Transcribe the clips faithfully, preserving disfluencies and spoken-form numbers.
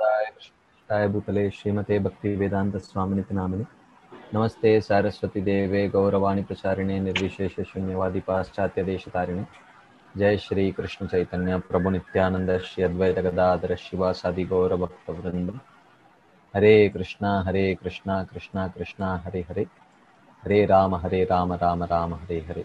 कृष्णाय भूतले श्रीमते भक्ति वेदांत स्वामिनिति नामिने नमस्ते सारस्वती देवे गौरवाणी प्रचारिणे निर्विशेष शून्यवादी पाश्चात्य देशतारिणे जय श्री कृष्ण चैतन्य प्रभु नित्यानंद श्री अद्वैत गदाधर शिवासादि गौर भक्त वृंद हरे कृष्णा हरे कृष्णा कृष्णा कृष्णा हरे हरे हरे राम हरे Ram Ram Ram Hare Hare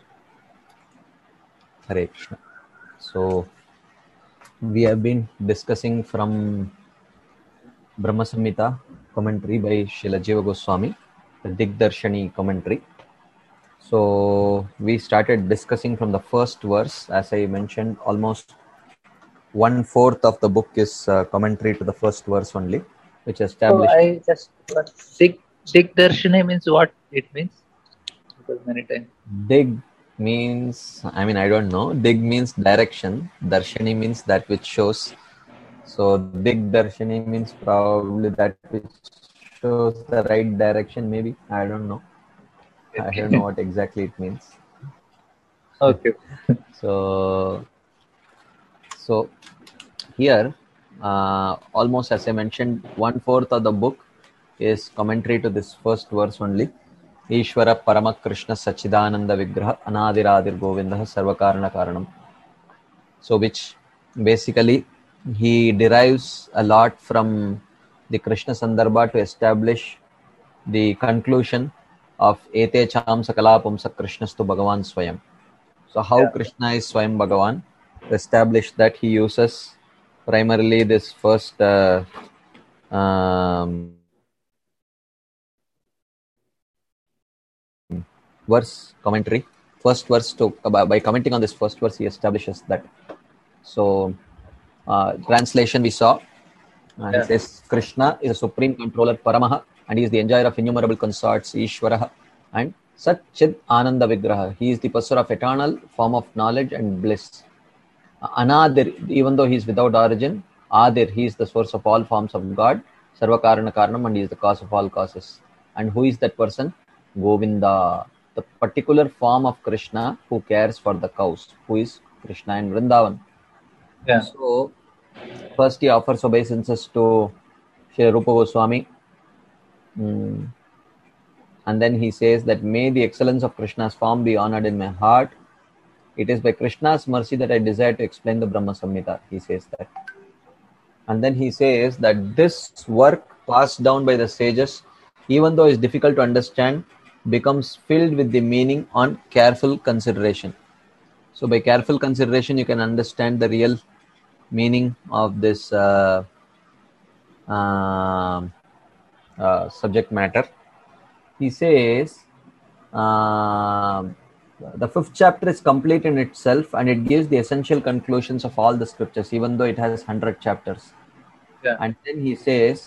Hare Krishna. So we have been discussing from Brahma Samhita commentary by Srila Jiva Goswami, the Digdarshani commentary. So we started discussing from the first verse. As I mentioned, almost one fourth of the book is uh, commentary to the first verse only, which So established. I just what Dig Digdarshani means what it means? Because many times. Dig means, I mean, I don't know. Dig means direction. Darshani means that which shows. So Dig Darshani means probably that which shows the right direction, maybe. I don't know. I don't know what exactly it means. Okay. So, so here, uh, almost as I mentioned, one fourth of the book is commentary to this first verse only. Ishvara Parama Krishna Sachidananda Vigraha Anadiradir Govinda Sarvakarana Karanam. So which basically he derives a lot from the Krishna Sandarbha to establish the conclusion of Ete Cham Sakala Pumsa Krishnastu Bhagavan Swayam. So how Yeah. Krishna is Swayam Bhagavan, to establish that he uses primarily this first uh, um, verse commentary, first verse to by, by commenting on this first verse, he establishes that. So uh, translation we saw. Uh, he Yeah. says Krishna is a supreme controller, Paramaha, and he is the enjoyer of innumerable consorts, Ishvaraha, and Sat Chid Ananda Vigraha. He is the possessor of eternal form of knowledge and bliss. Uh, Anadir, even though he is without origin, Adir, he is the source of all forms of God, Sarvakarana Karanam, and he is the cause of all causes. And who is that person? Govinda, the particular form of Krishna who cares for the cows, who is Krishna in Vrindavan. Yeah. So, first he offers obeisances to Sri Rupa Goswami. Mm. And then he says that may the excellence of Krishna's form be honored in my heart. It is by Krishna's mercy that I desire to explain the Brahma Samhita. He says that. And then he says that this work passed down by the sages, even though it's difficult to understand, becomes filled with the meaning on careful consideration. So by careful consideration, you can understand the real meaning of this uh, uh, uh, subject matter. He says uh, the fifth chapter is complete in itself and it gives the essential conclusions of all the scriptures, even though it has one hundred chapters. Yeah. And then he says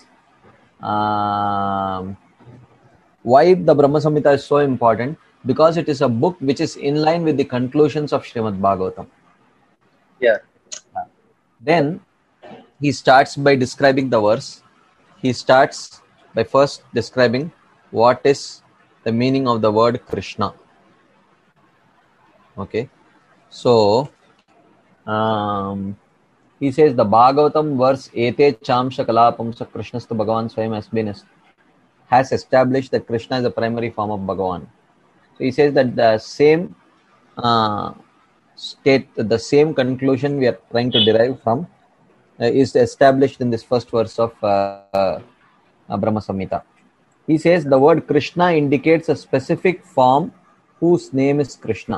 um, why the Brahma Samhita is so important, because it is a book which is in line with the conclusions of Srimad Bhagavatam. Yeah. Then he starts by describing the verse. He starts by first describing what is the meaning of the word Krishna. Okay, so um, he says the Bhagavatam verse Ete Chamsha Kalapamsa Krishnastu Bhagavan Swayam has been has established that Krishna is the primary form of Bhagavan. So he says that the same uh, state, the same conclusion we are trying to derive from uh, is established in this first verse of uh, uh, Brahma Samhita. He says the word Krishna indicates a specific form whose name is Krishna.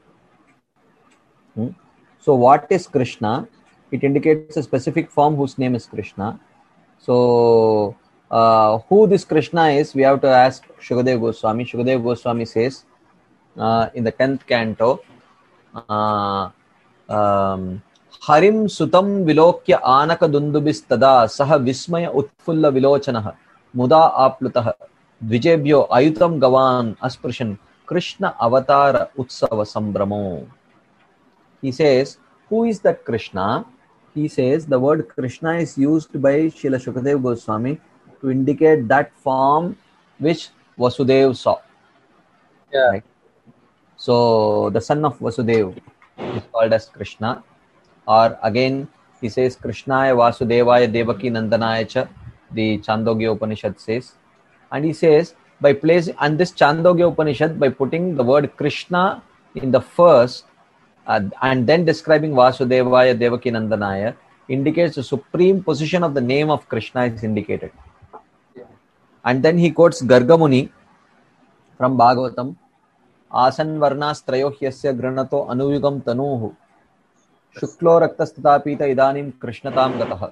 Hmm? So what is Krishna? It indicates a specific form whose name is Krishna. So uh, who this Krishna is, we have to ask Shukadev Goswami. Shukadev Goswami says uh, in the tenth canto, uh, um, Harim Sutam Vilokya Anaka Dundubistada Saha Vismaya Utfulla Vilochanaha Muda Aplutaha Dvijebhyo Ayutam Gavan Asprishan Krishna Avatara Utsava Sambramo. He says, who is that Krishna? He says the word Krishna is used by Srila Shukadev Goswami to indicate that form which Vasudev saw. Yeah. Right? So the son of Vasudev is called as Krishna, or again He says Krishnaya Vasudevaya Devaki Nandanaya cha, the Chandogya Upanishad says. And he says, by placing, and this Chandogya Upanishad, by putting the word Krishna in the first uh, and then describing Vasudevaya Devaki Nandanaya, indicates the supreme position of the name of Krishna is indicated. Yeah. And then he quotes Gargamuni from Bhagavatam, Asan Varnas Trayohyasya Granato Anuyugam Tanuhu Shuklo Raktastapita Idanim Krishnatam Gataha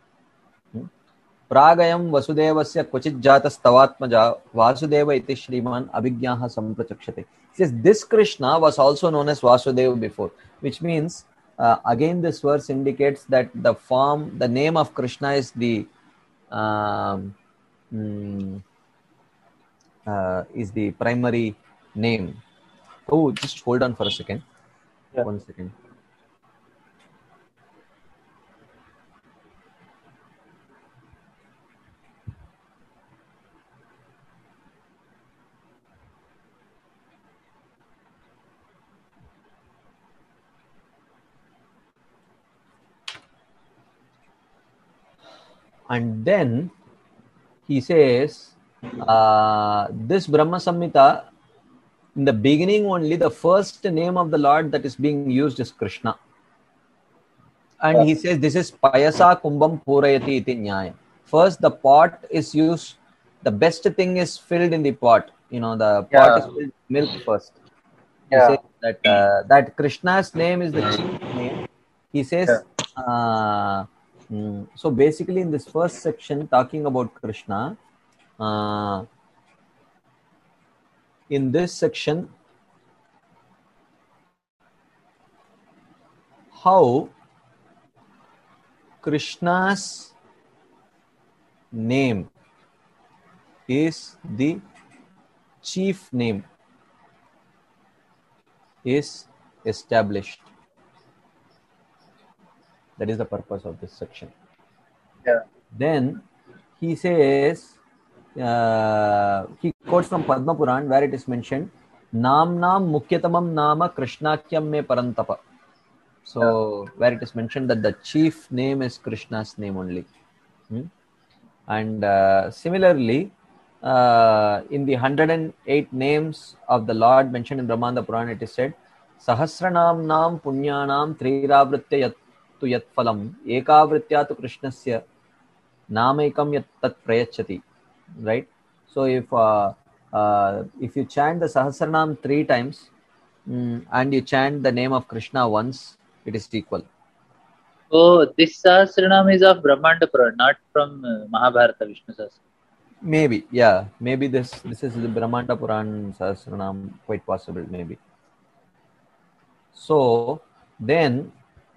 Pragayam Vasudevasya Kvachit Jatas Tavatmaja Vasudeva iti Shriman Abhigyaha Samprachakshate. He says this Krishna was also known as Vasudeva before, which means uh, again this verse indicates that the form, the name of Krishna is the um, mm, uh, is the primary name. Oh, just hold on for a second. Yeah. One second. And then he says, uh, this Brahma Samhita, in the beginning only, the first name of the Lord that is being used is Krishna. And Yeah. he says, this is Payasa Kumbham Purayati iti Nyaya. First, the pot is used, the best thing is filled in the pot. You know, the pot Yeah. is filled with milk first. He Yeah. says that, uh, that Krishna's name is the chief name. He says, uh, mm, so basically in this first section talking about Krishna, uh, in this section, how Krishna's name is the chief name is established. That is the purpose of this section. Yeah. Then he says, uh, he quotes from Padma Puran where it is mentioned, Nam Nam Mukyatamam Nama Krishnakyam Me Parantapa. So, where it is mentioned that the chief name is Krishna's name only. Hmm? And uh, similarly, uh, in the one hundred eight names of the Lord mentioned in Brahmanda Puran, it is said, Sahasranam Nam Punyanam Triravritya Yattu Yat Phalam Ekavritya Tu Krishnasya Namakam Yat Tat Prayachati. Right? So, if uh, uh, if you chant the Sahasranam three times mm, and you chant the name of Krishna once, it is equal. Oh, this Sahasranam is of Brahmanda Puran, not from uh, Mahabharata Vishnu Sahasranam. Maybe, yeah. Maybe this this is the Brahmanda Puran Sahasranam, quite possible, maybe. So then,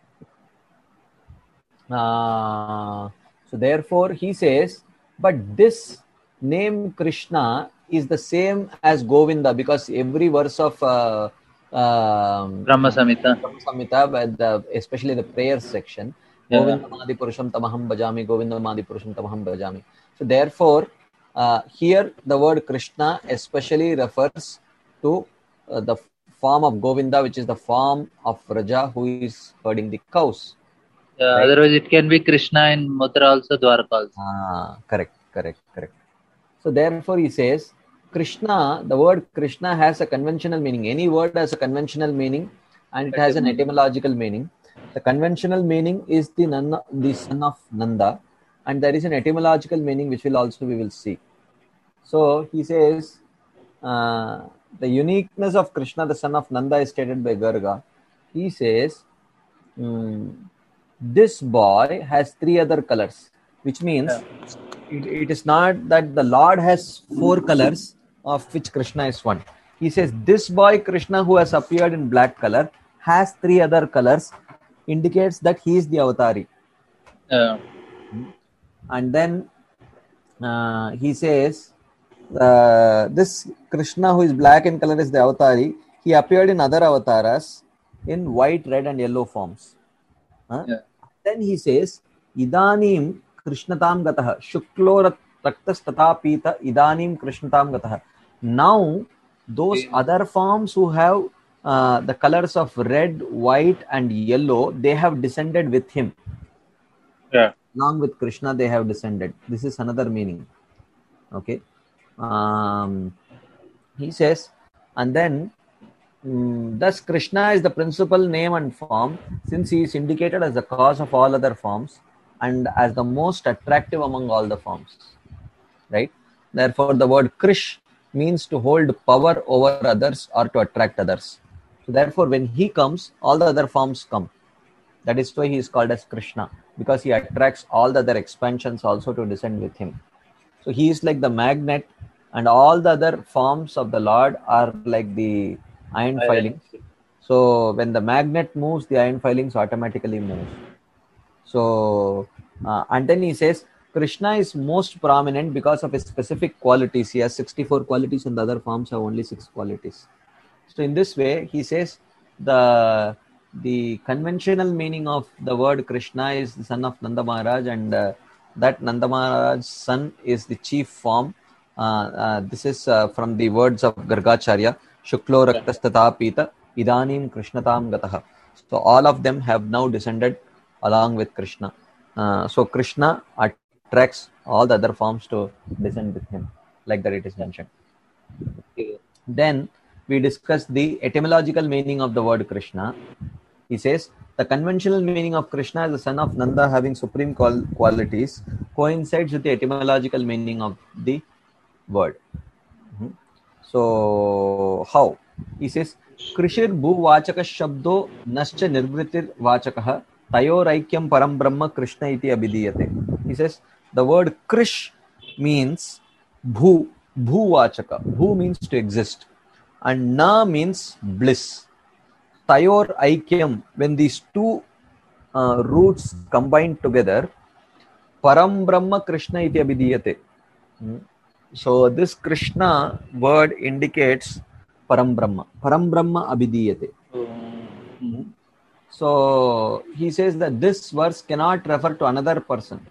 uh, so therefore he says, but this name Krishna is the same as Govinda, because every verse of uh, um, Brahma Samhita. Brahma Samhita, the, especially the prayer section, Yeah. Govinda Madi Purusham Tamaham Bhajami, Govinda Madi Purusham Tamaham Bhajami. So therefore, uh, here the word Krishna especially refers to uh, the form of Govinda, which is the form of Raja who is herding the cows. Yeah, Right? otherwise it can be Krishna in Mathura also, Dwarka also. Ah, correct, correct, correct. So therefore he says, Krishna, the word Krishna has a conventional meaning. Any word has a conventional meaning and it has an etymological meaning. The conventional meaning is the, Nanda, the son of Nanda, and there is an etymological meaning which will also we will see. So he says, uh, the uniqueness of Krishna, the son of Nanda, is stated by Garga. He says, mm, this boy has three other colors, which means Yeah. it, it is not that the Lord has four colors of which Krishna is one. He says this boy Krishna who has appeared in black color has three other colors, indicates that he is the avatari. Yeah. And then uh, he says uh, this Krishna who is black in color is the avatari. He appeared in other avataras in white, red and yellow forms. Huh? Yeah. Then he says, Idanim Krishnatam Gataha, Shuklo Raktas Tatapita, Idanim Krishnatam Gataha. Now, those Okay. other forms who have uh, the colors of red, white, and yellow, they have descended with him. Yeah. Along with Krishna, they have descended. This is another meaning. Okay. Um, he says, and then mm, thus Krishna is the principal name and form, since he is indicated as the cause of all other forms and as the most attractive among all the forms. Right? Therefore, the word Krish means to hold power over others or to attract others. So, therefore, when he comes, all the other forms come. That is why he is called as Krishna, because he attracts all the other expansions also to descend with him. So he is like the magnet, and all the other forms of the Lord are like the iron filings. So when the magnet moves, the iron filings automatically move. So, uh, and then he says, Krishna is most prominent because of his specific qualities. He has sixty-four qualities, and the other forms have only six qualities. So in this way, he says the the conventional meaning of the word Krishna is the son of Nanda Maharaj, and uh, that Nanda Maharaj's son is the chief form. Uh, uh, this is uh, from the words of Gargacharya, Shuklo Raktastata Pita Idanim Krishnatam Gataha. So all of them have now descended along with Krishna. Uh, so Krishna attracts all the other forms to descend with him, like that it is mentioned. Okay. Then we discuss the etymological meaning of the word Krishna. He says, the conventional meaning of Krishna as the son of Nanda having supreme qual- qualities coincides with the etymological meaning of the word. Mhm. So, how? He says, Krishir bhu vachaka shabdo nascha nirvritir vachakaha tayoraikyam param brahma Krishna iti abhidiyate. He says, the word Krish means bhu, bhu vachaka. Bhu means to exist, and na means bliss. Tayor aikyam, when these two uh, roots combined together, param brahma Krishna iti abhidiyate. Hmm. So this Krishna word indicates Param Brahma. Param Brahma abhidiyate. Mm-hmm. So he says that this verse cannot refer to another person.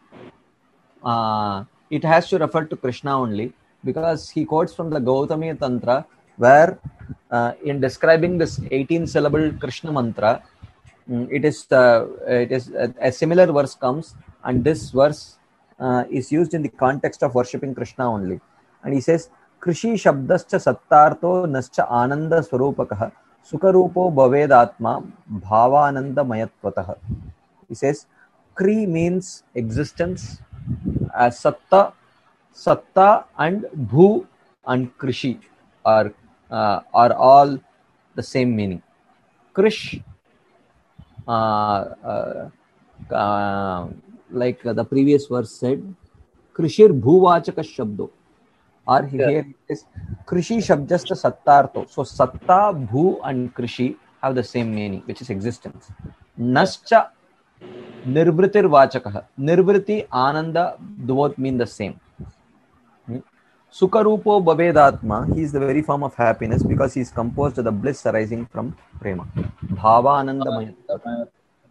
Uh, it has to refer to Krishna only, because he quotes from the Gautamiya Tantra, where uh, in describing this eighteen syllable Krishna mantra, it is uh, it is uh, a similar verse comes, and this verse uh, is used in the context of worshipping Krishna only. And he says, Krishi shabdascha sattartho nascha ananda swarupakah sukarupo bhavedatma bhavananda mayatvatah. He says, Kri means existence, as satta, satta and bhu and krishi are uh, are all the same meaning. Krish, uh, uh, uh, like the previous verse said, Krishir bhuvachaka shabdo, or Yeah. here it is Krishi shabdasta sattartho. So satta, bhu and krishi have the same meaning, which is existence. Nascha nirvritir vachakah. Nirvriti, ananda, both mean the same. Hmm? Sukarupo bhavedatma, he is the very form of happiness, because he is composed of the bliss arising from prema. Bhava ananda.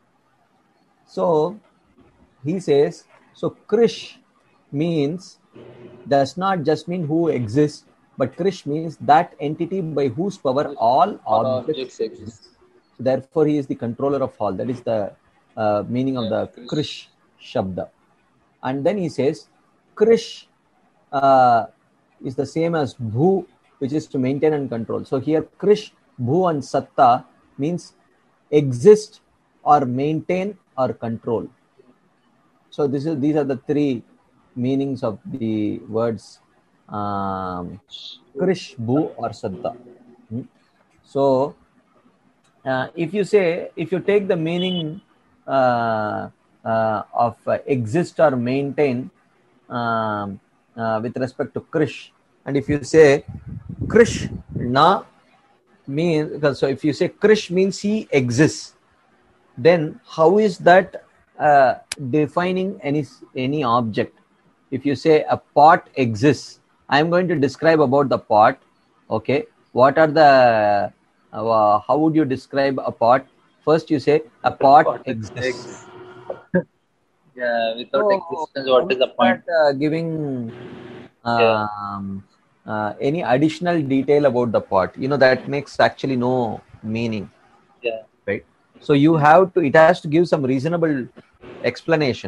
So he says, so Krish means, does not just mean who exists, but Krish means that entity by whose power all objects exist. So therefore, he is the controller of all. That is the uh, meaning of the Krish Shabda. And then he says, Krish uh, is the same as Bhu, which is to maintain and control. So here, Krish, Bhu and Satta means exist or maintain or control. So this is these are the three meanings of the words um, Krish, Bhu or Satta. Hmm? So uh, if you say, if you take the meaning uh, uh, of uh, exist or maintain um, uh, with respect to Krish, and if you say Krish na means, so if you say Krish means he exists, then how is that uh, defining any any object? If you say a pot exists, I am going to describe about the pot. Okay, what are the uh, how would you describe a pot? First, you say a pot, pot exists. Yeah, without so, existence, what is the point? Uh, giving um, yeah. uh, any additional detail about the pot, you know, that makes actually no meaning. Yeah. Right. So you have to, it has to give some reasonable explanation.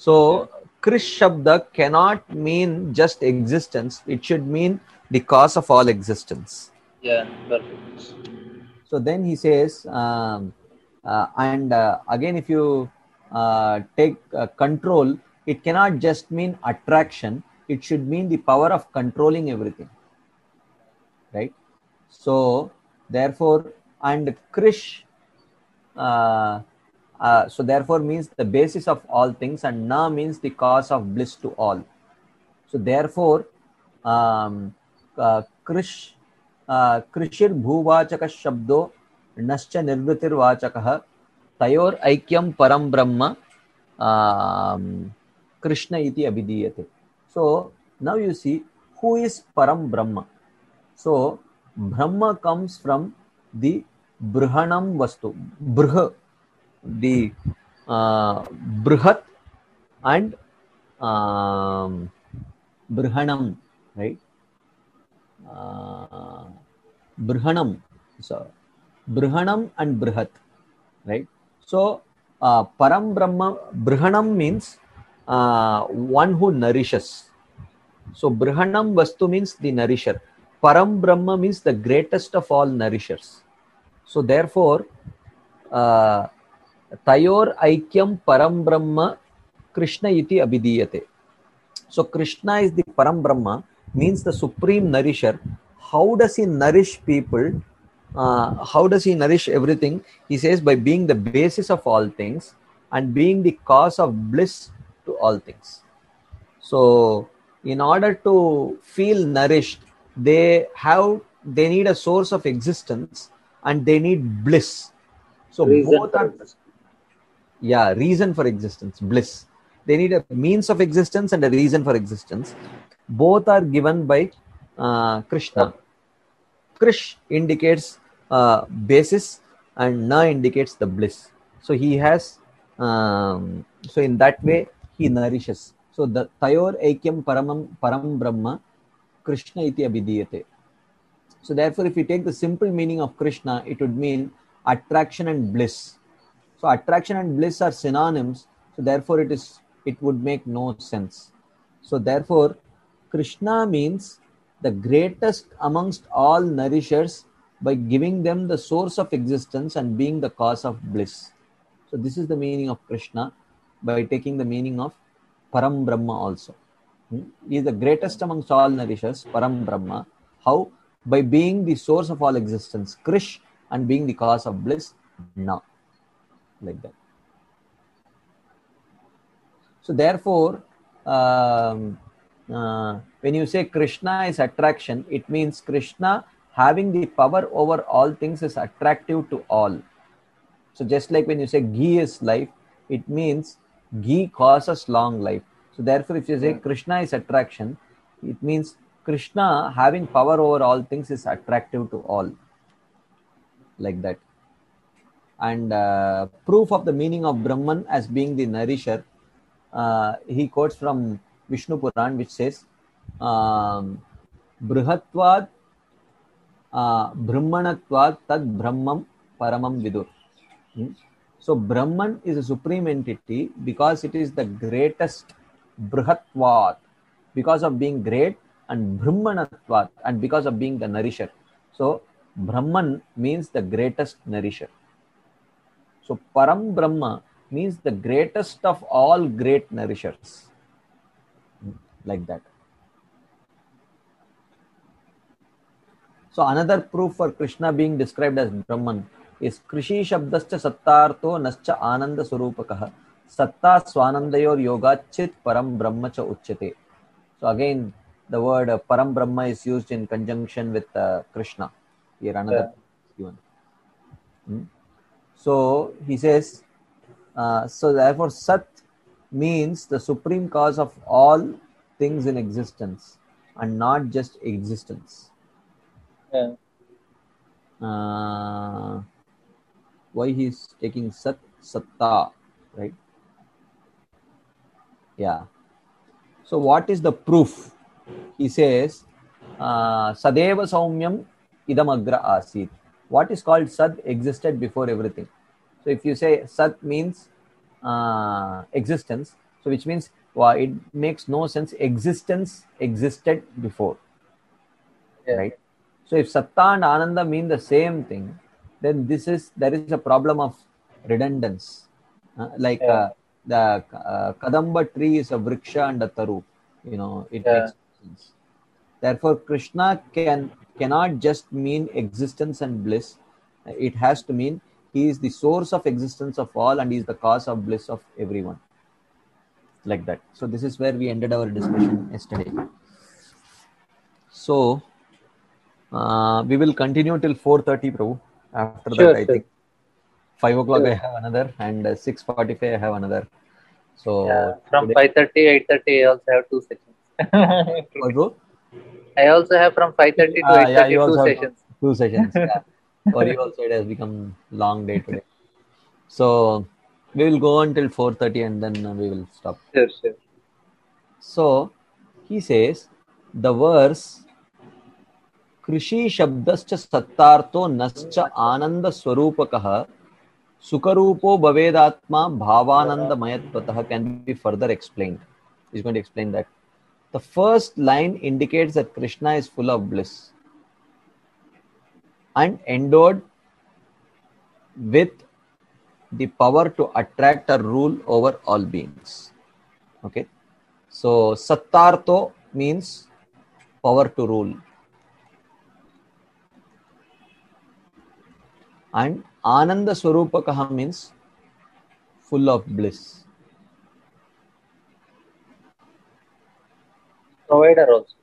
So Krish Shabda cannot mean just existence, it should mean the cause of all existence. Yeah, perfect. So then he says, um, uh, and uh, again, if you uh, take uh, control, it cannot just mean attraction, it should mean the power of controlling everything, right? So therefore, and Krish, uh, uh, so therefore means the basis of all things, and Na means the cause of bliss to all. So therefore, um, uh, Krish, uh, Krishir bhuvachaka shabdo nascha nirvritir vachakah tayor aikyam param brahma um, Krishna iti abhidiyate. So now you see who is param brahma. So brahma comes from the brhanam vastu, brha, the uh, brihat and um, brhanam, right? Uh, brhanam, so brhanam and brihat, right? So uh, param brahma, brhanam means uh, one who nourishes. So brhanam vastu means the nourisher, param brahma means the greatest of all nourishers. So therefore, uh, tayor aikyam param brahma Krishna iti abhidiyate. So Krishna is the param brahma, means the supreme nourisher. How does he nourish people? Uh, how does he nourish everything? He says by being the basis of all things and being the cause of bliss to all things. So in order to feel nourished, they have they need a source of existence and they need bliss. So Reason both for are, existence. yeah, reason for existence, bliss. They need a means of existence and a reason for existence. Both are given by uh, Krishna. Krish indicates uh, basis and Na indicates the bliss. So he has, um, so in that way he nourishes. So the tayor aikyam paramam param brahma Krishna iti abhidiyate. So therefore, if you take the simple meaning of Krishna, it would mean attraction and bliss. So attraction and bliss are synonyms. So therefore, it is it would make no sense. So therefore, Krishna means the greatest amongst all nourishers by giving them the source of existence and being the cause of bliss. So this is the meaning of Krishna by taking the meaning of Param Brahma also. Hmm? He is the greatest amongst all nourishers, Param Brahma. How? By being the source of all existence, Krish, and being the cause of bliss, Na. Like that. So therefore, um, uh, when you say Krishna is attraction, it means Krishna having the power over all things is attractive to all. So just like when you say ghee is life, it means ghee causes long life. So therefore, if you say Krishna is attraction, it means Krishna having power over all things is attractive to all. Like that. And uh, proof of the meaning of Brahman as being the nourisher, uh, he quotes from Vishnu Puran, which says, um, Brihatvad uh, Brahmanatvad tad Brahmam Paramam Vidur. Hmm? So Brahman is a supreme entity because it is the greatest, Brihatvad, because of being great, and Brahmanatvad, and because of being the nourisher. So Brahman means the greatest nourisher. So Param Brahma means the greatest of all great nourishers. Like that. So another proof for Krishna being described as Brahman is Krishi Shabdascha Sattartho Nascha Ananda Surupakah Satta Swanandayor Yoga Chit Param Brahma Cha Uchyate. So again, the word uh, Param Brahma is used in conjunction with uh, Krishna. Here another given. Hmm? So he says, uh, so therefore Sat means the supreme cause of all things in existence and not just existence. Yeah. Uh, why he is taking Sat, Satta, right? Yeah. So what is the proof? He says, uh, Sadeva Saumyam Idamagra Asit. What is called Sad existed before everything. So if you say Sat means uh, existence, So which means well, it makes no sense. Existence existed before, Yeah. right? So if Satta and Ananda mean the same thing, then this is there is a problem of redundance. Uh, like Yeah. uh, the uh, Kadamba tree is a vriksha and a taru. You know, it Yeah. makes sense. Therefore, Krishna can cannot just mean existence and bliss. It has to mean he is the source of existence of all and he is the cause of bliss of everyone. Like that. So this is where we ended our discussion yesterday. So uh, we will continue till four thirty, Prabhu. After Sure, that, I sure. think five o'clock Sure. I have another, and uh, six forty-five I have another. Yeah. So From today, five thirty, eight thirty, I also have two sessions. what, bro? I also have from five thirty to Uh, yeah, eight thirty you two also have sessions. two sessions. Yeah. For you also it has become long day today. So we will go until four thirty and then uh, we will stop. Sure, sure. So he says the verse कृषि शब्दश्च सत्तार्थो नश्च आनंद स्वरूपकः सुखरूपो भवेदात्मा भावानंदमयत्वतः can be further explained. He's going to explain that. The first line indicates that Krishna is full of bliss and endowed with the power to attract or rule over all beings. Okay. So Sattartho means power to rule. And Ananda Swarupakaha means full of bliss. Provider also.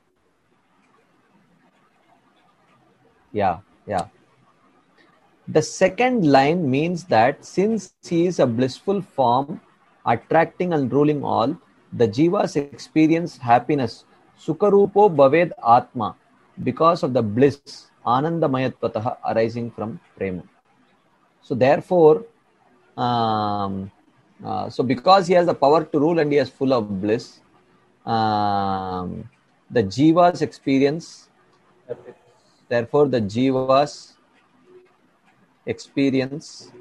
Yeah, yeah. The second line means that since he is a blissful form, attracting and ruling all, the jivas experience happiness. Sukarupo bhaved atma, because of the bliss, anandamayatpataha, arising from prema. So therefore, um, uh, so because he has the power to rule and he is full of bliss, um, the jivas experience, therefore the jivas experience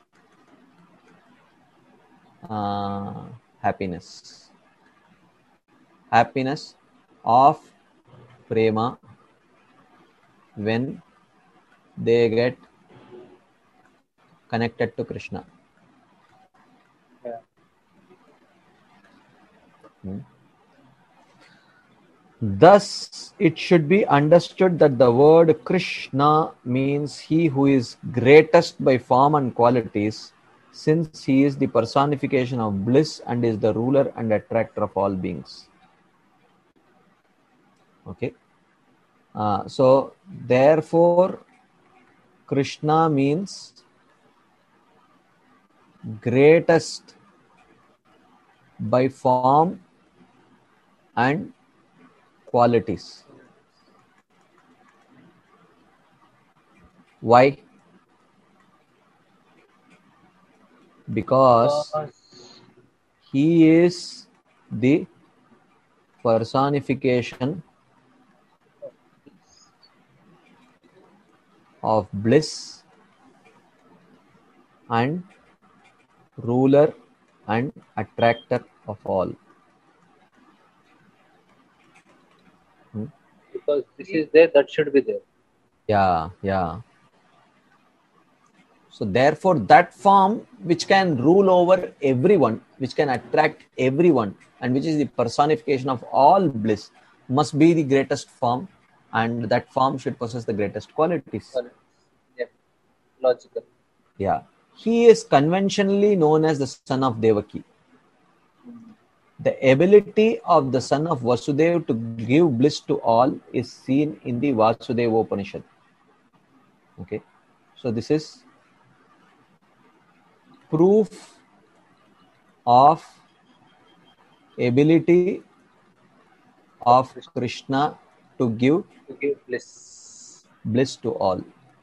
uh, happiness. Happiness of prema when they get connected to Krishna. Yeah. Hmm. Thus, it should be understood that the word Krishna means he who is greatest by form and qualities, since he is the personification of bliss and is the ruler and attractor of all beings. Okay. Uh, so, therefore, Krishna means greatest by form and qualities. Why? Because he is the personification of bliss and ruler and attractor of all. Hmm? Because this is there, that should be there. Yeah, yeah. So therefore, that form which can rule over everyone, which can attract everyone, and which is the personification of all bliss, must be the greatest form, and that form should possess the greatest qualities. Yeah, logical. Yeah. He is conventionally known as the son of Devaki. The ability of the son of Vasudeva to give bliss to all is seen in the Vasudeva Upanishad. Okay. So this is proof of ability of Krishna to give, to give bliss. bliss to all.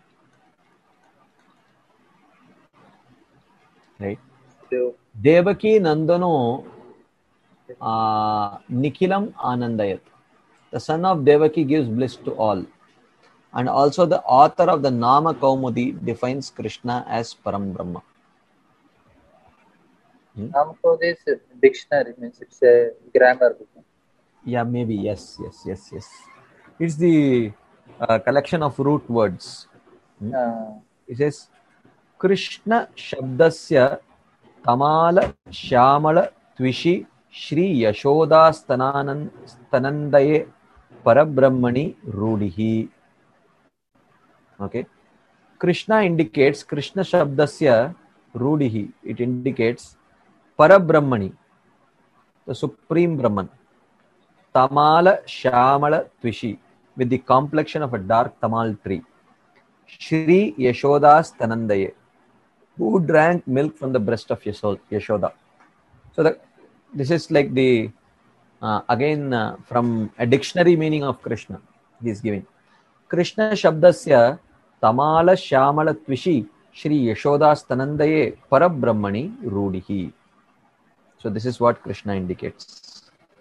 Right. So, Devaki Nandano uh, Nikhilam Anandayat. The son of Devaki gives bliss to all. And also the author of the Nama Kaumudi defines Krishna as Param Brahma. Hmm? Namakodi is a dictionary, means it's a grammar book. Yeah, maybe. Yes, yes, yes, yes. It's the uh, collection of root words. Hmm? Uh, It says Krishna Shabdasya Tamala Shyamala Tvishi Shri Yashoda Stananan Stanandaye Parabrahmani Rudihi. Okay. Krishna indicates Krishna Shabdasya Rudihi. It indicates Parabrahmani, the Supreme Brahman. Tamala Shyamala Tvishi, with the complexion of a dark tamal tree. Shri Yashoda's Tanandaye, who drank milk from the breast of Yashoda. So the, this is like the, uh, again uh, from a dictionary meaning of Krishna, he is giving. Krishna Shabdasya Tamala Shyamala Tvishi Shri Yashoda's Tanandaye Parabrahmani Rudihi. So this is what Krishna indicates.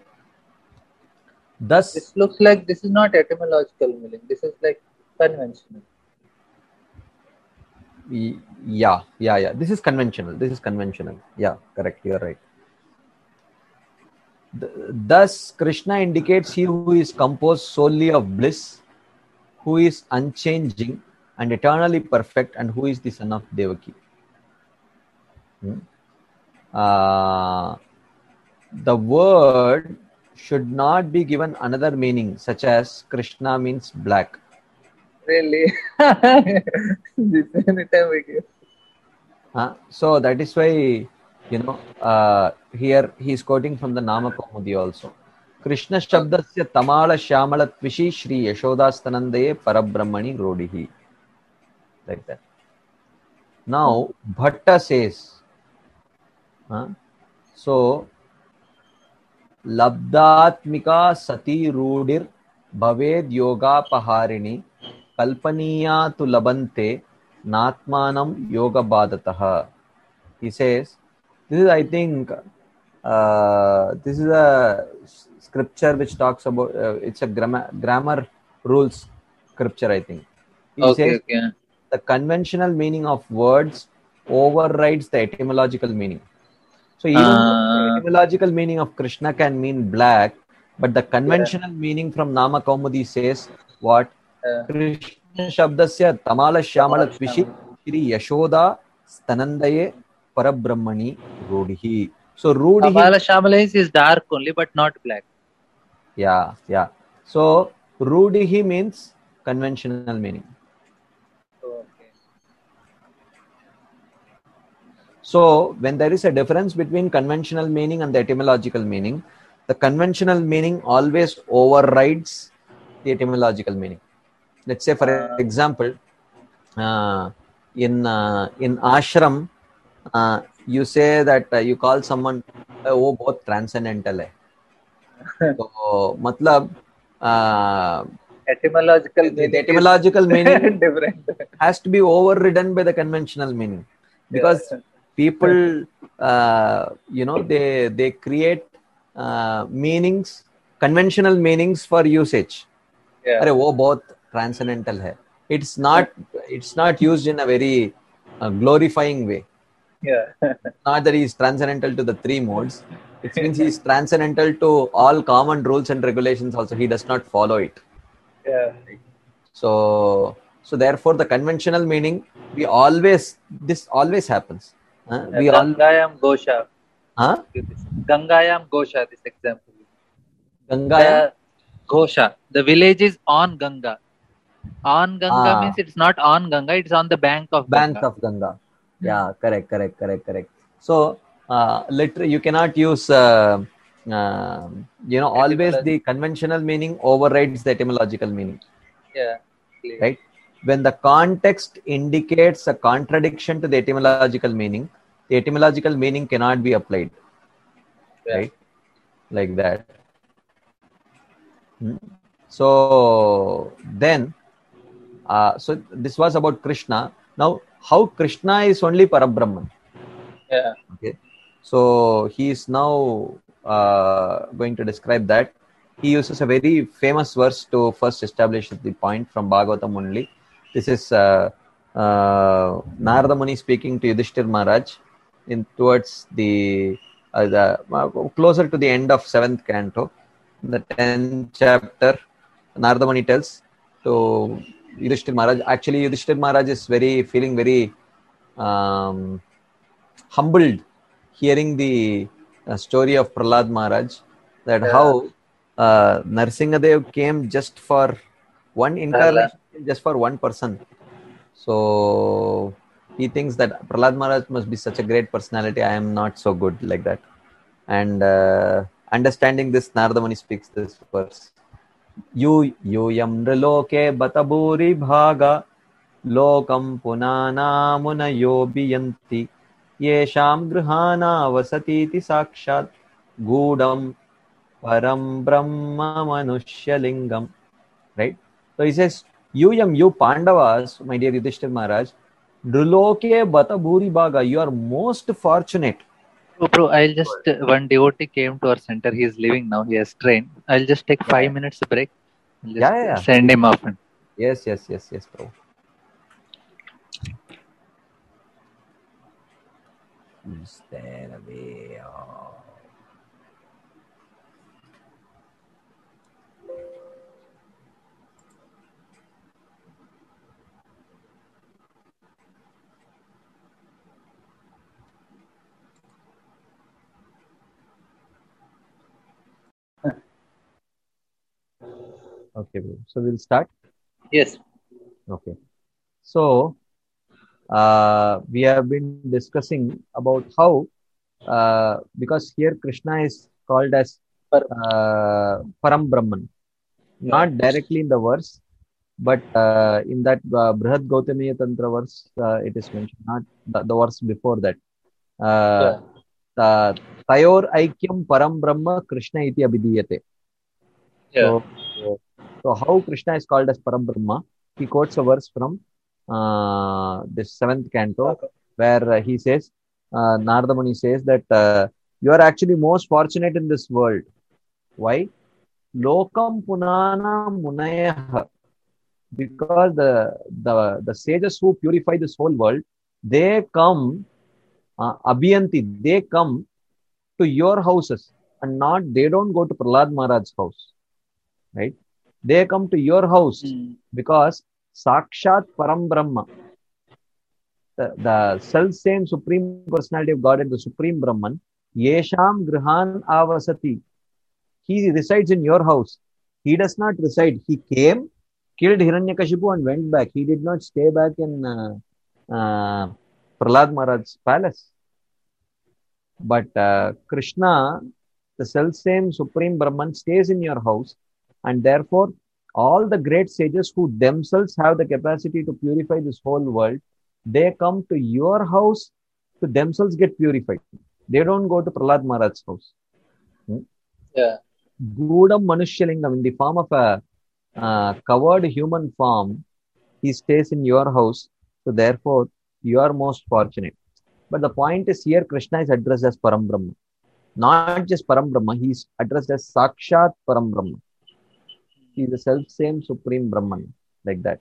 Thus, this looks like this is not etymological meaning. This is like conventional. Yeah, yeah, yeah. This is conventional. This is conventional. Yeah, correct. You are right. Thus, Krishna indicates he who is composed solely of bliss, who is unchanging and eternally perfect, and who is the son of Devaki. Hmm? Uh, the word should not be given another meaning, such as Krishna means black. Really? This anytime we give. Uh, so that is why, you know, uh, here he is quoting from the Nama Kaumudi also. Krishna Shabdasya Tamala Shyamala Tvishi Shri Yashodastanandaye Parabrahmani Rodihi. Like that. Now, Bhatta says, uh, so, Labdatmika Sati Rudir Bhaved Yoga Paharini Kalpaniya tu Labante Natmanam Yoga Badataha. He says, this is, I think, uh, this is a scripture which talks about, uh, it's a grammar, grammar rules scripture, I think. He Okay, says, okay. the conventional meaning of words overrides the etymological meaning. So even Uh, the etymological meaning of Krishna can mean black, but the conventional yeah. meaning from Nama Kaumudi says what? Uh, Krishna Shabdasya Tamala Shyamala Tvishi Shri Yashoda Stanandaye Parabrahmani Rudihi. So Rudihi. Tamala Shamala is, is dark only, but not black. Yeah, yeah. So Rudihi means conventional meaning. Okay. So when there is a difference between conventional meaning and the etymological meaning, the conventional meaning always overrides the etymological meaning. Let's say, for Uh, example, uh, in uh, in ashram, uh, you say that uh, you call someone, "Oh, both transcendental hai." So, matlab, uh, etymological the, meaning the etymological meaning different. has to be overridden by the conventional meaning, because Yeah. people, uh, you know, they they create uh, meanings, conventional meanings for usage. Yeah. Arey, wo both transcendental hai. It's not. It's not used in a very uh, glorifying way. Yeah. Not that he is transcendental to the three modes. It means he is transcendental to all common rules and regulations. Also, he does not follow it. Yeah. So, so therefore, the conventional meaning, we always, this always happens. Uh, we all. Gangayam Gosha. Huh? Gangayam Gosha, this example. Gangayam? The Gosha. The village is on Ganga. On Ganga Ah. means it's not on Ganga, it's on the bank of Bank Ganga. of Ganga. Yeah, correct, correct, correct, correct. So, uh, literally, you cannot use, uh, uh, you know, always the conventional meaning overrides the etymological meaning. Yeah. Clear. Right? When the context indicates a contradiction to the etymological meaning, the etymological meaning cannot be applied. Yeah. Right? Like that. Hmm. So then, uh, so this was about Krishna. Now, how Krishna is only Parabrahman. Yeah. Okay. So he is now uh, going to describe that. He uses a very famous verse to first establish the point from Bhagavatam only. This is uh, uh, Narada Muni speaking to Yudhishthir Maharaj. in towards the, uh, the uh, closer to the end of seventh canto, the tenth chapter, Narada Muni tells to Yudhishthir Maharaj. Actually, Yudhishthir Maharaj is very feeling very um, humbled hearing the uh, story of Prahlad Maharaj, that Yeah. how uh, Narsingadev came just for one incarnation, just for one person. So he thinks that Prahlad Maharaj must be such a great personality. I am not so good like that. And uh, understanding this, Narada Muni speaks this verse. Yu yuyam nriloke bataburi bhaga lokam punana munayo biyanti yesham grihana vasatiti sakshat gudam param brahma manushya lingam. Right? So he says, Yuyam, you Pandavas, my dear Yudhishthir Maharaj, Nriloke bataburi bhaga, you are most fortunate. Bro, bro, I'll just uh, one devotee came to our center. He is leaving now. He has trained. I'll just take Yeah, five yeah. minutes break. I'll just Yeah, yeah, yeah. send him off. And Yes, yes, yes, yes, bro. Is there a way? Oh. Okay, bro. So we'll start. yes. Okay. So uh, we have been discussing about how, uh, because here Krishna is called as uh, Param Brahman, not directly in the verse, but uh, in that uh, Brihad Gautamiya Tantra verse, uh, it is mentioned, not the, the verse before that. Uh, uh, Tayor Aikyam Param Brahma Krishna iti abhidiyate. Yeah. So, so how Krishna is called as Param Brahma? He quotes a verse from uh, this seventh canto, where uh, he says, uh, Narada Muni says that uh, you are actually most fortunate in this world. Why? Lokam punana munaya. Because the, the the sages who purify this whole world, they come uh, abhiyanti, they come to your houses, and not, they don't go to Prahlad Maharaj's house, right? They come to your house Mm. because Sakshat Param Brahma, the, the self same Supreme Personality of Godhead, the Supreme Brahman, Yesham Grihan Avasati. He resides in your house. He does not reside. He came, killed Hiranyakashipu, and went back. He did not stay back in uh, uh, Prahlad Maharaj's palace. But uh, Krishna, the self same Supreme Brahman, stays in your house, and therefore, all the great sages who themselves have the capacity to purify this whole world, they come to your house to themselves get purified. They don't go to Prahlad Maharaj's house. Hmm? Yeah. Gudam Manushyalingam, in the form of a uh, covered human form, he stays in your house. So therefore, you are most fortunate. But the point is here, Krishna is addressed as Param Brahma. Not just Param Brahma, he is addressed as Sakshat Param Brahma. He is the self same Supreme Brahman, like that.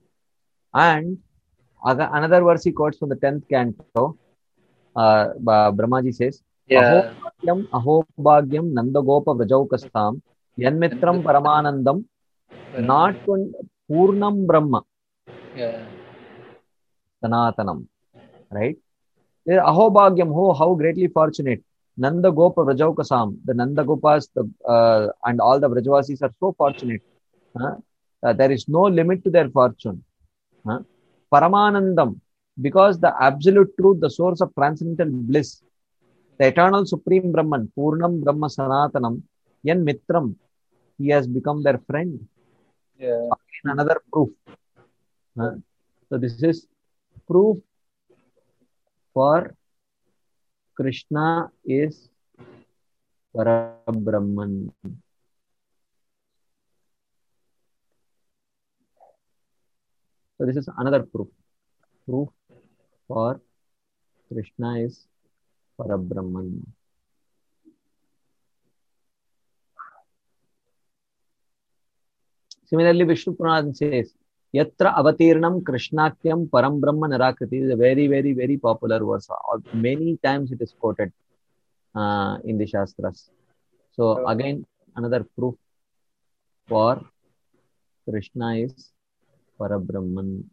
And another verse he quotes from the tenth canto, uh, Brahmaji says, Yeah. Ahobhagyam Ahobhagyam Nandagopa Vrajaukastham Yanmitram Paramanandam Not Purnam Brahma Yeah. Sanatanam. Right? Ahobhagyam, oh, how greatly fortunate. Nanda Gopa Vrajaukasam, the Nanda Gopas the, uh, and all the Vrajavasis are so fortunate. Huh? Uh, there is no limit to their fortune. Huh? Paramanandam, because the absolute truth, the source of transcendental bliss, the eternal Supreme Brahman, Purnam Brahma Sanatanam, Yan Mitram, he has become their friend. Yeah. Again, another proof. Huh? So this is proof for Krishna is Parabrahman. So this is another proof. Proof for Krishna is Parabrahman. Similarly, Vishnu Puran says, Yatra avatirnam Krishnakyam param brahma narakriti is a very, very, very popular verse. Many times it is quoted uh, in the Shastras. So again, another proof for Krishna is Parabrahman.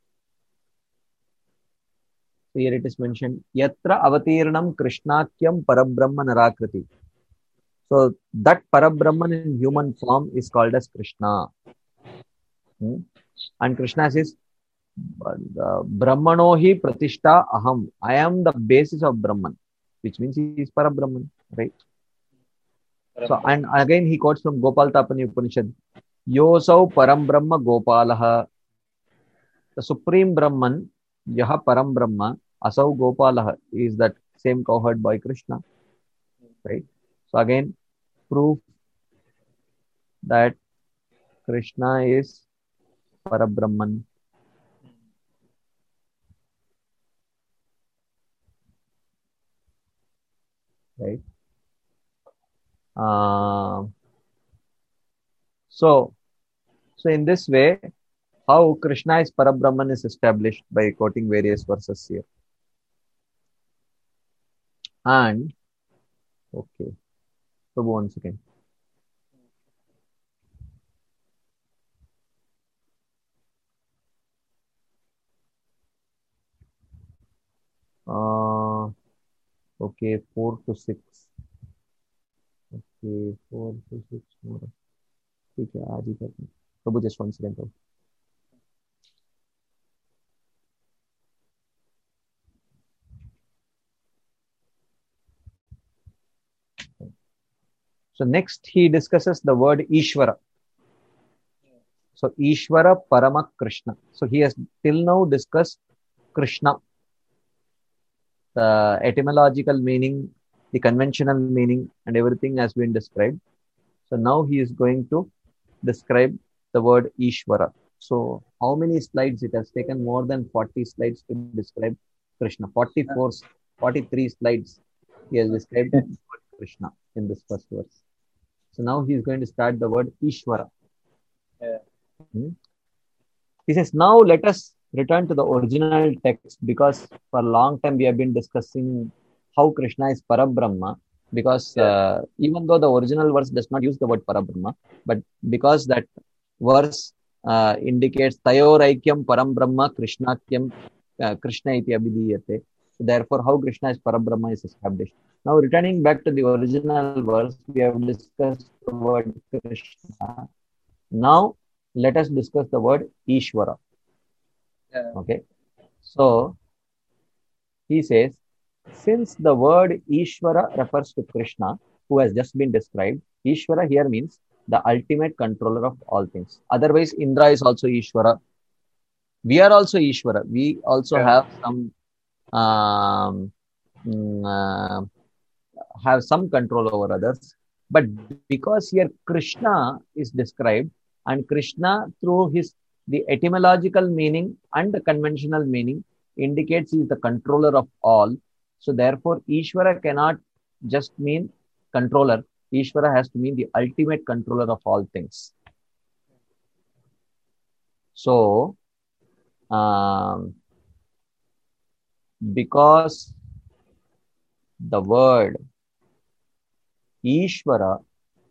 So here it is mentioned, Yatra avatirnam Krishnakyam Parabrahma narakriti. So that Parabrahman in human form is called as Krishna. Hmm? And Krishna says, Brahmanohi Pratishta Aham. I am the basis of Brahman, which means he is Parabrahman, right? So, and again he quotes from Gopal Tapani Upanishad, Yosau Param Brahma Gopalaha. The Supreme Brahman, Yaha Param Brahma, Asau Gopalaha, is that same cowherd by Krishna, right? So again, proof that Krishna is Parabrahman. Right? Uh, so, so in this way, how Krishna is Parabrahman is established by quoting various verses here. And, okay, so one second. Uh, okay, four to six. Okay, four to six more. Okay, Adi Prabhu. Prabhu, just one second. Prabhu. So next he discusses the word Ishvara. So Ishvara Parama Krishna. So he has till now discussed Krishna, the etymological meaning, the conventional meaning, and everything has been described. So now he is going to describe the word Ishvara. So how many slides? It has taken more than forty slides to describe Krishna. forty-four, forty-three slides he has described Krishna in this first verse. So now he is going to start the word Ishvara. Yeah. Hmm? He says, now let us return to the original text, because for a long time we have been discussing how Krishna is Parabrahma, because yeah. uh, even though the original verse does not use the word Parabrahma, but because that verse uh, indicates Tayoraikyam Parambrahma Krishnakyam uh, Krishna iti abhidiyate. So therefore, how Krishna is Parabrahma is established. Now returning back to the original verse, we have discussed the word Krishna. Now let us discuss the word Ishvara. Yeah. Okay. So he says, since the word Ishvara refers to Krishna, who has just been described, Ishvara here means the ultimate controller of all things. Otherwise, Indra is also Ishvara. We are also Ishvara. We also yeah. have some um, uh, have some control over others. But because here Krishna is described, and Krishna through his the etymological meaning and the conventional meaning indicates he is the controller of all. So therefore, Ishvara cannot just mean controller. Ishvara has to mean the ultimate controller of all things. So, um, because the word Ishvara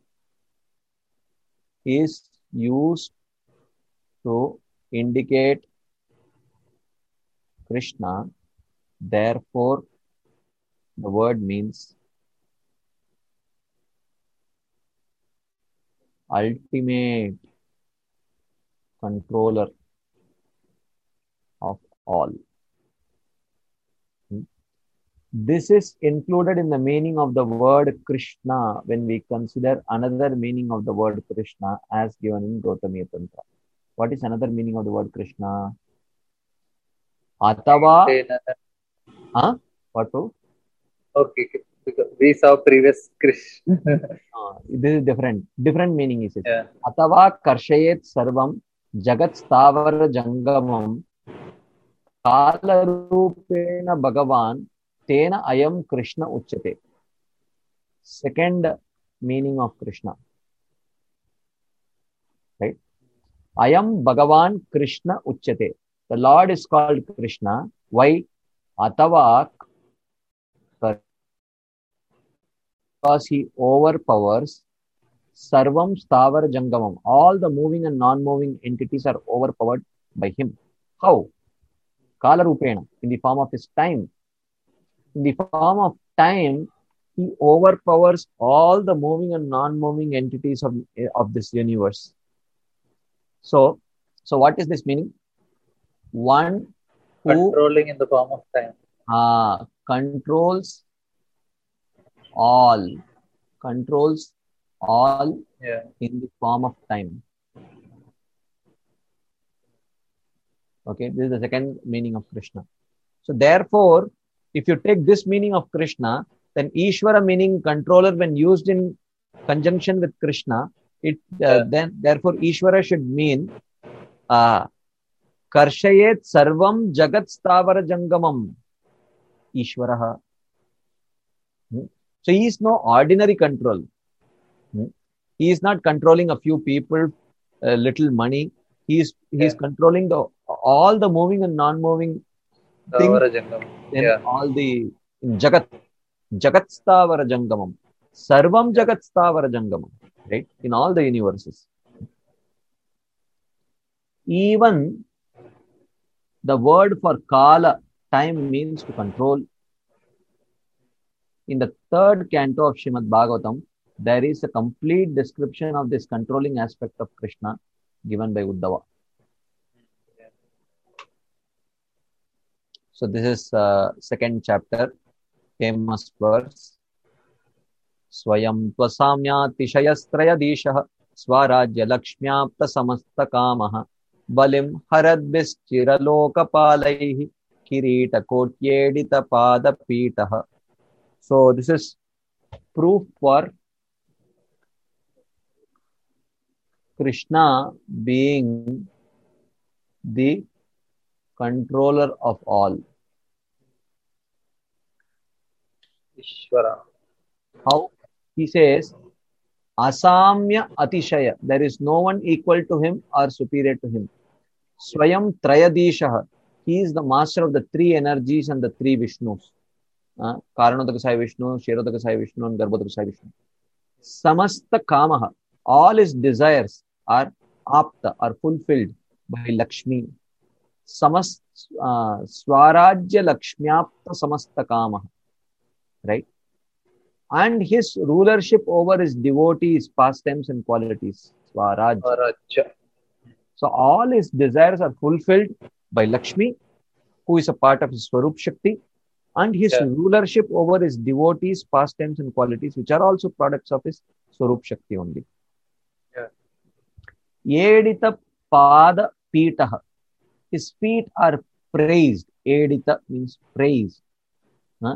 is used to indicate Krishna, therefore the word means ultimate controller of all. This is included in the meaning of the word Krishna when we consider another meaning of the word Krishna as given in Gautamiya Tantra. What is another meaning of the word Krishna? Atava. Huh? What to? Okay, because we saw previous Krishna. uh, this is different. Different meaning is it. Yeah. Atava karshayet sarvam jagat stavar jangamam kalarupena bhagavan tena ayam Krishna uchyate. Second meaning of Krishna. Right? Ayam Bhagavan Krishna Uchyate. The Lord is called Krishna. Why? Atava, because he overpowers Sarvam Stavar Jangamam. All the moving and non-moving entities are overpowered by him. How? Kala Rupena, in the form of his time. In the form of time, he overpowers all the moving and non-moving entities of, of this universe. So, so what is this meaning? One who Controlling in the form of time. uh, controls all, controls all Yeah. in the form of time. Okay, this is the second meaning of Krishna. So therefore, if you take this meaning of Krishna, then Ishvara meaning controller, when used in conjunction with Krishna, it uh, Yeah. then therefore Ishvara should mean uh, Karshayet Sarvam Jagat Stavara Jangamam Ishvaraha. Hmm. So he is no ordinary control. Hmm. He is not controlling a few people, a little money. He is he is Yeah. controlling the all the moving and non-moving things Stavara Jangam. in Yeah. all the in Jagat. Jagat Stavara Jangamam. Sarvam Yeah. Jagat Stavara Jangamam. Right? In all the universes. Even the word for Kala, time, means to control. In the third canto of Srimad Bhagavatam, there is a complete description of this controlling aspect of Krishna given by Uddhava. So this is uh, second chapter, famous verse. Swayam tvasamyatishayastrayadishah swarajya lakshmyapta samasta kamaha balim haradbischiralokapalaihi kirita kotyedita pada pitah. So this is proof for Krishna being the controller of all. Ishvara. How? He says, Asamya Atishaya. There is no one equal to him or superior to him. Swayam Trayadishaha. He is the master of the three energies and the three Vishnus. Uh, Karanodakasai Vishnu, Ksherodakasai Vishnu, and Garbhodakasai Vishnu. Samasta Kamaha. All his desires are apta, are fulfilled by Lakshmi. Samast uh, Swarajya Lakshmyapta Samasta Kamaha. Right? And his rulership over his devotees, pastimes, and qualities. Swaraj. Swarajya. So all his desires are fulfilled by Lakshmi, who is a part of his Swarup Shakti, and his Yeah. rulership over his devotees, pastimes, and qualities, which are also products of his Swarup Shakti only. Yeah. Edita Pada Pitaha. His feet are praised. Edita means praised. Huh?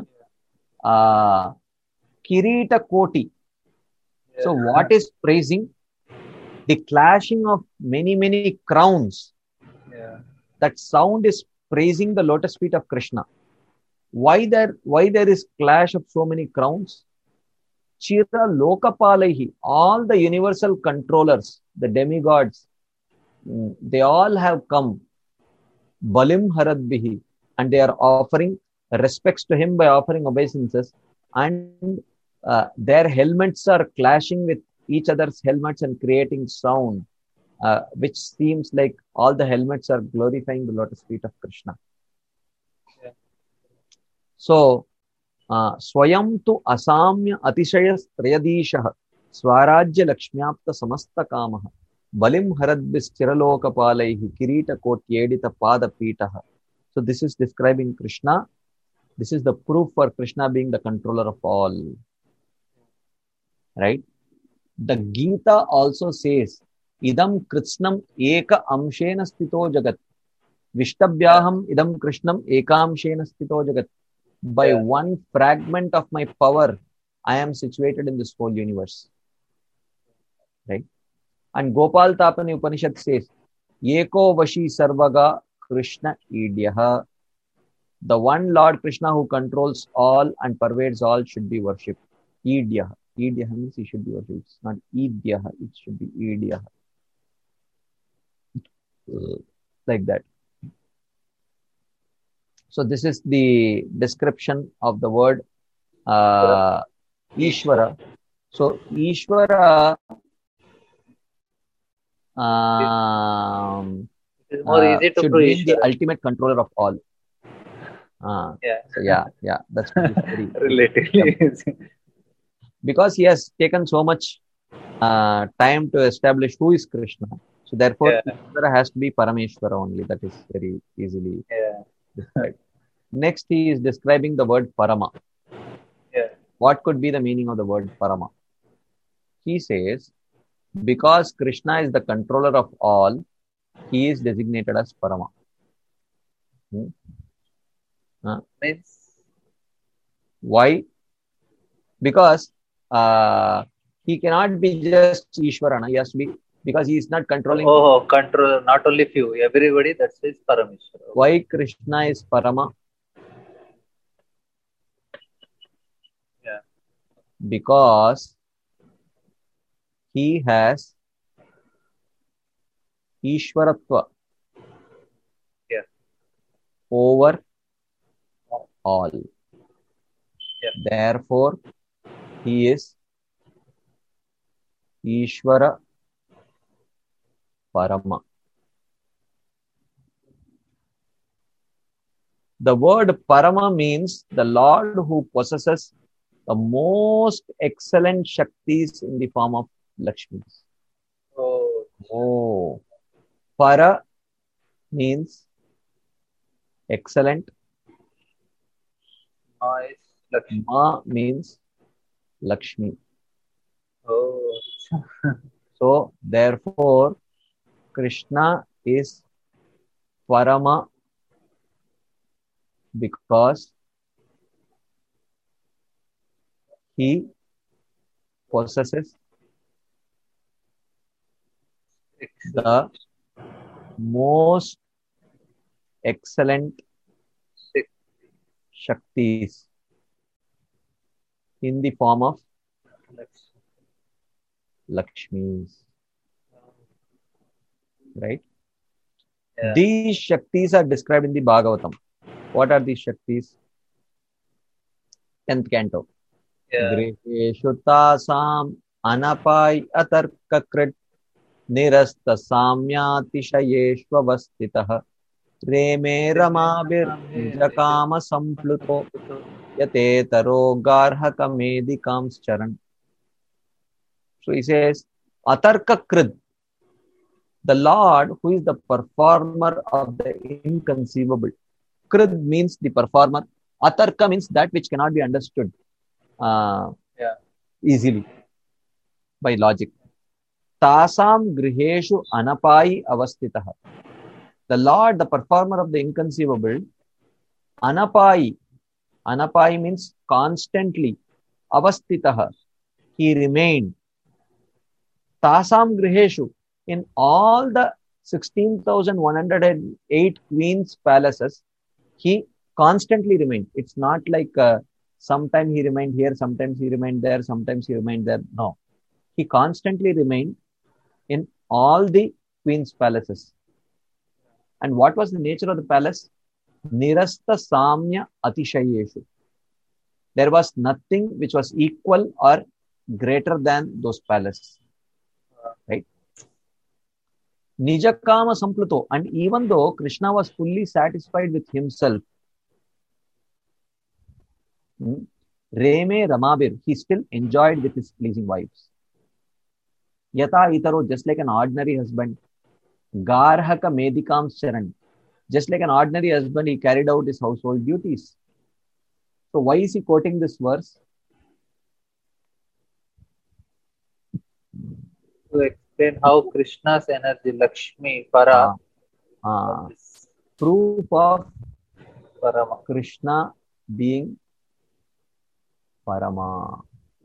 Uh, Kirita Koti. Yeah. So what is praising? The clashing of many, many crowns. Yeah. That sound is praising the lotus feet of Krishna. Why there, why there is clash of so many crowns? Chira Lokapalaihi, all the universal controllers, the demigods, they all have come. Balim Haradbihi, and they are offering respects to him by offering obeisances, and uh, their helmets are clashing with each other's helmets and creating sound, uh, which seems like all the helmets are glorifying the lotus feet of Krishna. Yeah. So, uh, Swayam tu asamya atishayas trayadishah swarajya lakshmyapta samasta kamaha balim haradbis chiralokapalaihi kirita kotyedita pada pitaha. So this is describing Krishna. This is the proof for Krishna being the controller of all. Right? The Gita also says, Idam Krishnam eka amshena stito jagat. Vishtabhyaham idam Krishnam ekamshena stito jagat. By Yeah. one fragment of my power, I am situated in this whole universe. Right? And Gopal Tapani Upanishad says, Eko Vashi Sarvaga Krishna Idyaha. The one Lord Krishna who controls all and pervades all should be worshipped. Idyaha. Idyaha means he should be worshipped. It's not Idyaha, it should be Idyaha. like that. So this is the description of the word uh, Ishvara. So Ishvara um, It is more uh, easy to should prove mean the Ishvara. ultimate controller of all. Uh, Yeah. so yeah, yeah, that's very, very Relatively yeah. easy. Because he has taken so much uh, time to establish who is Krishna. So therefore, Yeah. Ishvara has to be Parameshwara only. That is very easily Yeah. described. Next, he is describing the word Parama. Yeah. What could be the meaning of the word Parama? He says, because Krishna is the controller of all, he is designated as Parama. Hmm? Uh, Means. why? Because uh, he cannot be just Ishvarana. He has to be, because he is not controlling. Oh, control not only few, everybody. That is Parameshwara. Okay. Why Krishna is Parama? Yeah. Because he has Ishwaratva Yeah. over all. Yeah. Therefore, he is Ishvara Parama. The word Parama means the Lord who possesses the most excellent Shaktis in the form of Lakshmi. Oh. Oh, Para means excellent. Nice. Lakshmi. Ma means Lakshmi. Oh. So, therefore, Krishna is Parama because he possesses the Excellent. most excellent Six. Shaktis in the form of Lakshmi. Lakshmis. Right? Yeah. These Shaktis are described in the Bhagavatam. What are these Shaktis? tenth canto. Yeah. Griheshu tasam anapai atarkakrit nirasta samyatishayeshvavastitah reme ramabir nijakama sampluto yate taro garhakamedikams charan. So he says, Atarkakrid, the Lord who is the performer of the inconceivable. Krid means the performer. Atarka means that which cannot be understood uh, Yeah. easily by logic. Tasam griheshu anapai avastitah. The Lord, the performer of the inconceivable, anapai. Anapai means constantly. Avastitah. He remained. Tasam griheshu. In all the sixteen thousand one hundred eight queens' palaces, he constantly remained. It's not like uh, sometimes he remained here, sometimes he remained there, sometimes he remained there. No. He constantly remained in all the queens' palaces. And what was the nature of the palace? Nirasta Samya Atishayeshu. There was nothing which was equal or greater than those palaces. Right? Nijakama Sampluto. And even though Krishna was fully satisfied with himself, hmm, Reme Ramabir, he still enjoyed with his pleasing wives. Yata Itaro, just like an ordinary husband. Garhaka Medikam Charan. Just like an ordinary husband, he carried out his household duties. So why is he quoting this verse? To explain how Krishna's energy, Lakshmi, Para, Uh, uh, is proof of Parama. Krishna being Parama.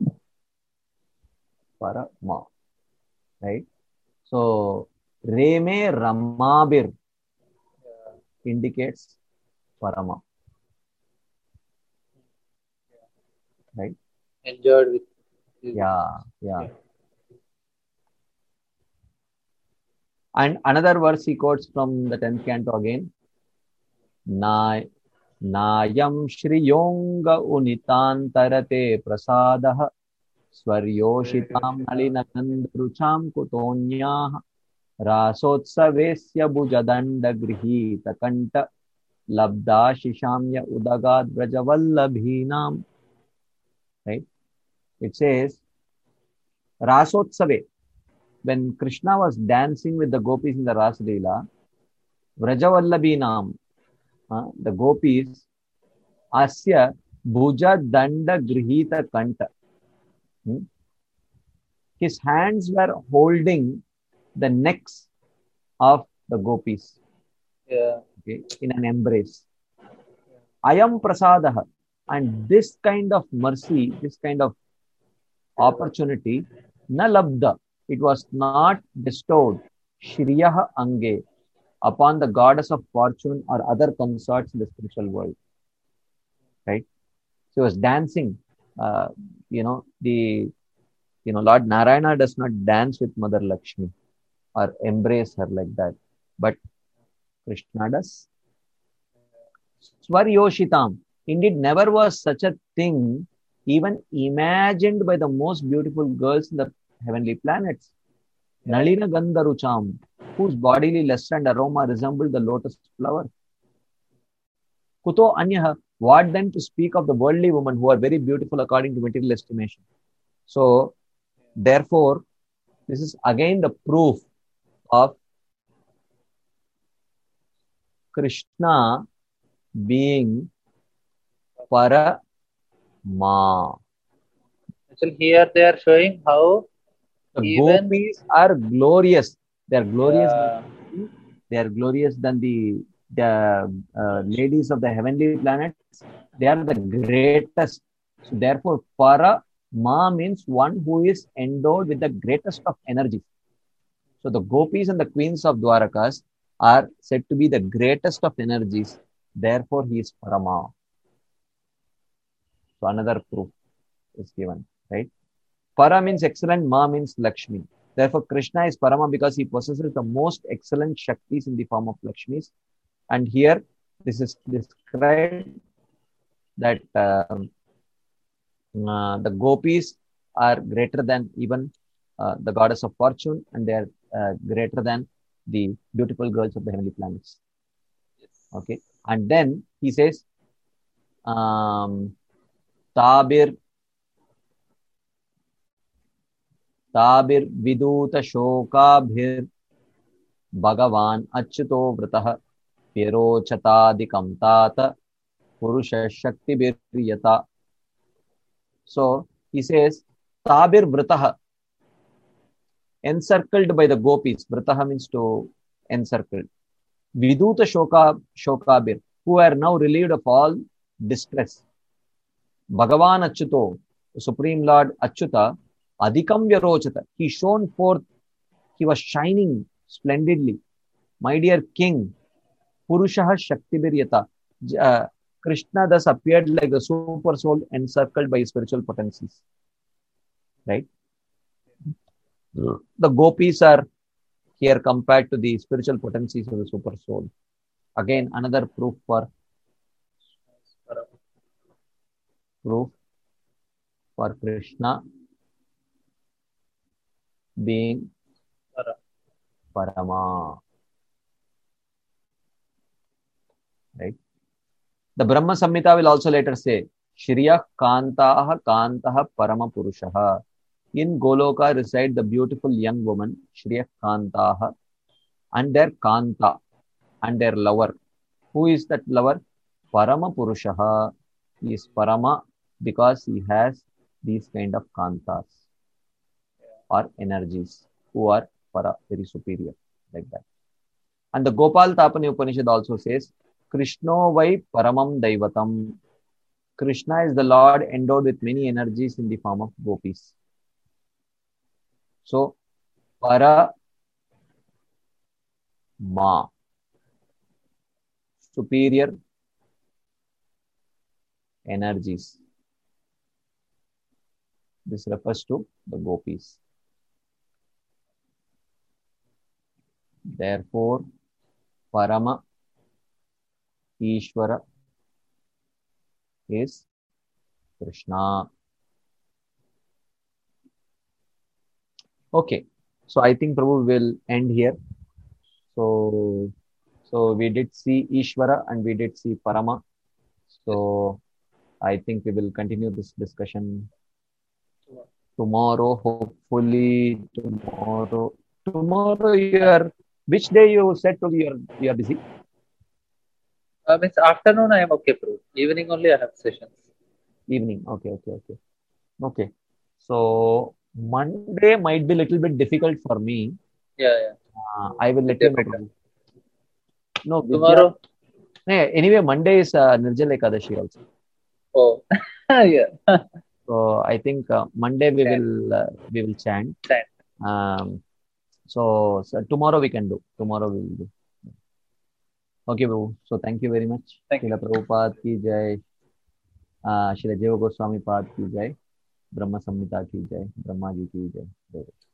Parama. Right? So, Reme Ramabir indicates Parama. Right? Enjoyed with. Yeah, yeah. And another verse he quotes from the tenth canto again. Na, Nayam Shriyonga Unitantarate Prasadaha Swaryoshitam Nalinakandrucham Kutonyah Rasotsavesya Bujadanda Grihita Kanta Labda Shishamya Udagad Brajavallabhinam. Right? It says Rasotsave. When Krishna was dancing with the gopis in the Ras Leela, Vrajavallabhinam, uh, the gopis, Asya Bhuja Danda Grihita Kanta. Hmm? His hands were holding the necks of the gopis, Yeah. okay, in an embrace. Ayam Prasadaha. And this kind of mercy, this kind of opportunity, na labda, it was not bestowed, Shriyaha Ange, upon the goddess of fortune or other consorts in the spiritual world. Right? She was dancing. Uh, you know, the you know, Lord Narayana does not dance with Mother Lakshmi or embrace her like that. But Krishna does. Swaryoshitam. Indeed, never was such a thing even imagined by the most beautiful girls in the heavenly planets. Nalina Gandharucham, whose bodily luster and aroma resembled the lotus flower. Kuto Anyaha, what then to speak of the worldly women who are very beautiful according to material estimation? So, therefore, this is again the proof of Krishna being Para Ma. Actually, here they are showing how The even gopis are glorious. They are glorious. yeah, They are glorious than the the uh, ladies of the heavenly planets. They are the greatest. So therefore, Para Ma means one who is endowed with the greatest of energies. So the gopis and the queens of Dwarakas are said to be the greatest of energies. Therefore, he is Parama. So another proof is given, right? Para means excellent, Ma means Lakshmi. Therefore, Krishna is Parama because he possesses the most excellent Shaktis in the form of Lakshmis. And here, this is described that uh, uh, the gopis are greater than even uh, the goddess of fortune, and they are uh, greater than the beautiful girls of the heavenly planets. Okay. And then he says, um, Tabir Tabir Viduta Shokabhir Bhagavan Achyuto Vratah Pirochatadikam Tata Purusha Shakti Biryata. So he says, Tabir Vratah, encircled by the gopis. Vrataha means to encircle. Viduta Shoka Shokabir, who are now relieved of all distress. Bhagavan Achyuto, the Supreme Lord Achyuta, Adhikam Vyarochata. He shone forth, he was shining splendidly. My dear king, Purushaha Shaktibiryata. Uh, Krishna thus appeared like the super soul encircled by spiritual potencies. Right? The gopis are here compared to the spiritual potencies of the super soul. Again, another proof for proof for Krishna being Parama. Right? The Brahma Samhita will also later say, Shriya Kantaha Kantaha Parama Purushaha. In Goloka reside the beautiful young woman, Shriya Kantaha, and their Kanta, and their lover. Who is that lover? Parama Purushaha. He is Parama because he has these kind of Kantas or energies who are para, very superior, like that. And the Gopal Tapani Upanishad also says, Krishno vai paramam daivatam. Krishna is the Lord endowed with many energies in the form of gopis. So, para ma, superior energies. This refers to the gopis. Therefore, Parama Ishvara is Krishna. Okay, so I think Prabhu will end here. So, so we did see Ishvara and we did see Parama. So I think we will continue this discussion tomorrow. Hopefully tomorrow. Tomorrow you are. Which day you said Prabhu you are you are busy? Uh, means afternoon I am okay, Prabhu. Evening only I have sessions. Evening. Okay, okay, okay. Okay. So Monday might be a little bit difficult for me. Yeah, yeah. Uh, I will let Vidya you know. Peetham. No, Vidya. Tomorrow. Hey, anyway, Monday is uh, Nirjala Ekadashi also. Oh, yeah. So I think uh, Monday we Chant, will uh, we will chant. chant. Um, so, so tomorrow we can do. Tomorrow we will do. Okay, bro. So thank you very much. Thank you. Srila Prabhupada ki jai. Uh, Srila Jiva Goswami Pad ki jai. ब्रह्म संहिता की जय ब्रह्मा जी की जय।